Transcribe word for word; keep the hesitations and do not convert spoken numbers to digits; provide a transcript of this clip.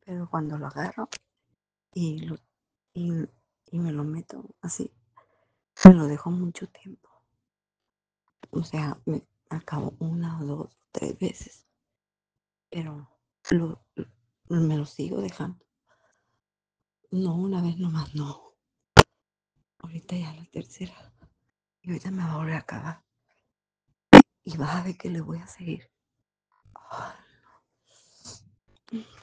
pero cuando lo agarro y, lo, y, y me lo meto así, me lo dejo mucho tiempo. O sea, me acabo una o dos o tres veces, pero lo, lo- me lo sigo dejando. No una vez nomás, no. Ahorita ya la tercera. Y ahorita me va a volver a acabar. Y vas a ver que le voy a seguir. Ay,